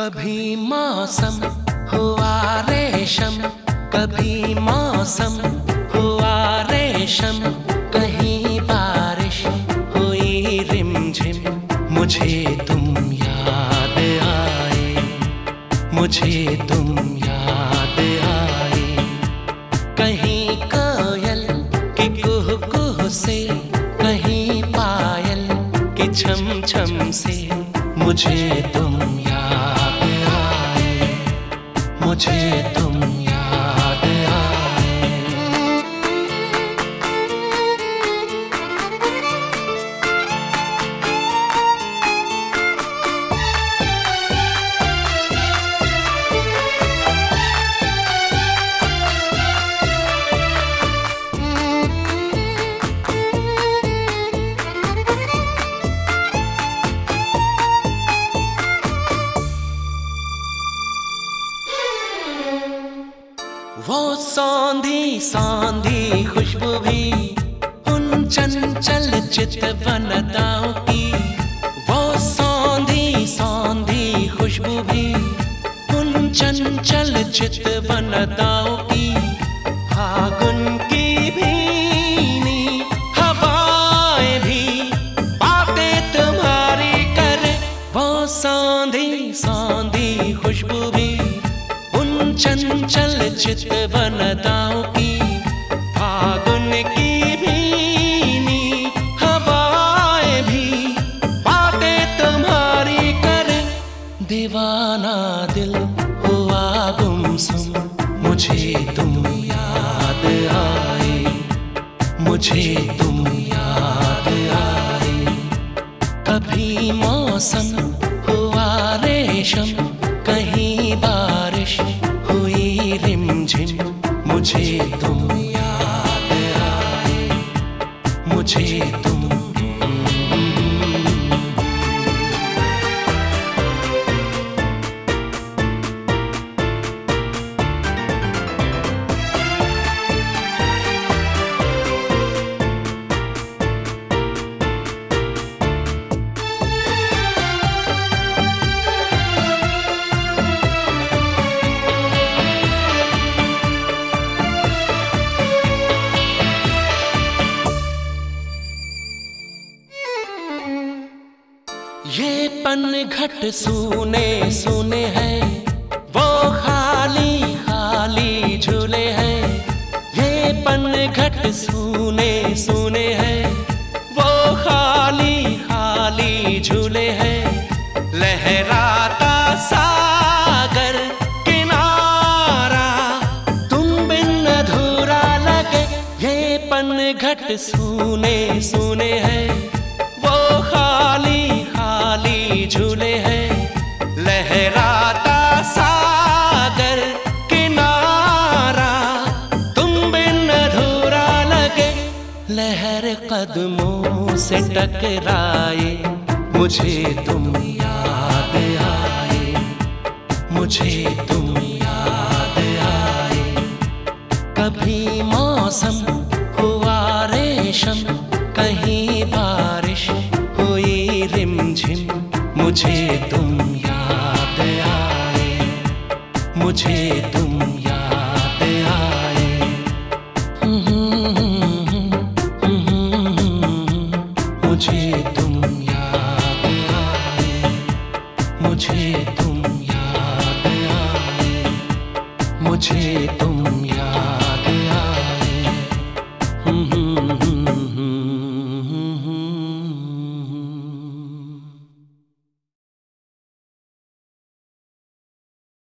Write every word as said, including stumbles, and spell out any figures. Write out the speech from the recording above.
कभी मौसम हुआ रेशम, कभी मौसम हुआ रेशम, कहीं बारिश हुई रिमझिम। मुझे तुम याद आए, मुझे तुम याद आए। कहीं कोयल की कुहू कुहू से, कहीं पायल की छम छम से। मुझे तुम याद आए, मुझे तुम याद आए। वो सौंधी सौंधी खुशबू भी उन चंचल चितवन अदाओं की। वो सौंधी सौंधी खुशबू भी उन चंचल चितवन अदाओं की। फागुन की भीनी हवाएं भी बातें तुम्हारी करे। वो सौंधी सौंधी खुशबू भी उन चंचल चितवन अदाओं की। फागुन की भीनी हवाएं भी बातें तुम्हारी करे। दीवाना दिल हुआ गुमसुम, मुझे तुम याद आए, मुझे तुम याद आए। कभी मौसम हुआ रेशम, कहीं बारिश हुई रिमझिम। मुझे तुम याद आए, मुझे तुम। ये पनघट सूने सूने हैं, वो खाली खाली झूले हैं। ये पनघट सूने सूने हैं, वो खाली खाली झूले हैं। लहराता सागर किनारा तुम बिन अधूरा लगे। ये पनघट सूने सूने हैं, वो खाली खाली झूले हैं। लहराता सागर किनारा तुम बिन अधूरा लगे। लहर कदमों से टकराए, मुझे तुम याद आए, मुझे तुम याद आए। कभी मौसम हुआ रेशम, कहीं बारिश हुई रिमझिम। मुझे तुम याद आए, मुझे तुम याद आए। मुझे